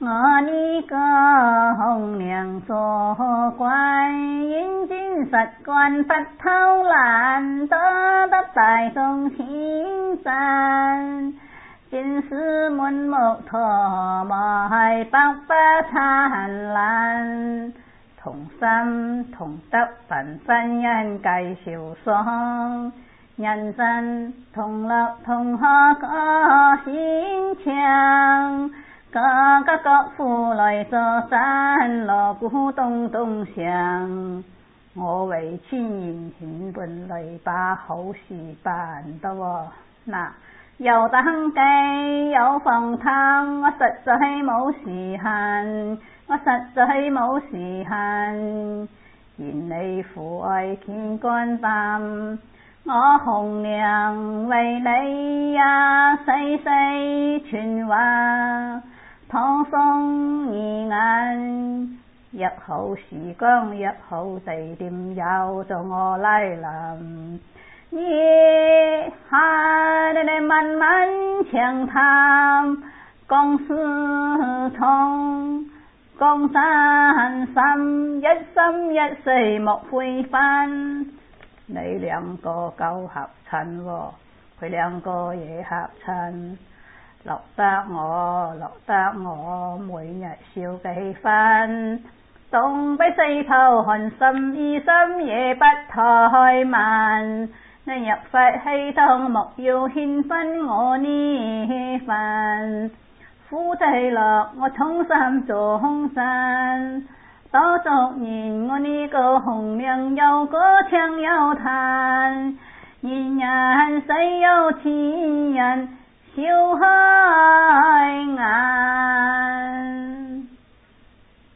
我呢個紅娘做怪，應盡實幹不偷懶，多得大眾稱讚。見是滿目陀埋百花燦爛，同心同德凡真人介紹爽，人人同樂同學歌聲唱。各父來坐山，鑼鼓咚咚響。我為千言獻本來把好事辦得喎。嗱，有登記有放湯，我實在冇時限，我實在冇時限。願你父愛見肝膽，我紅娘為你呀細細傳話。湯送義眼，約好時光，約好地點，有咗我來臨。夜下你漫漫長談，講思痛，講真心，一心一世莫悔返。你兩個夠合襯喎，佢兩個也合襯。落得我每日笑幾分，東北西頭寒心醫心也不怠慢。你入佛系當莫要獻分我呢份，夫妻樂我衷心做空山。多少年我呢個紅娘有歌唱有彈，人人世有情人笑開眼。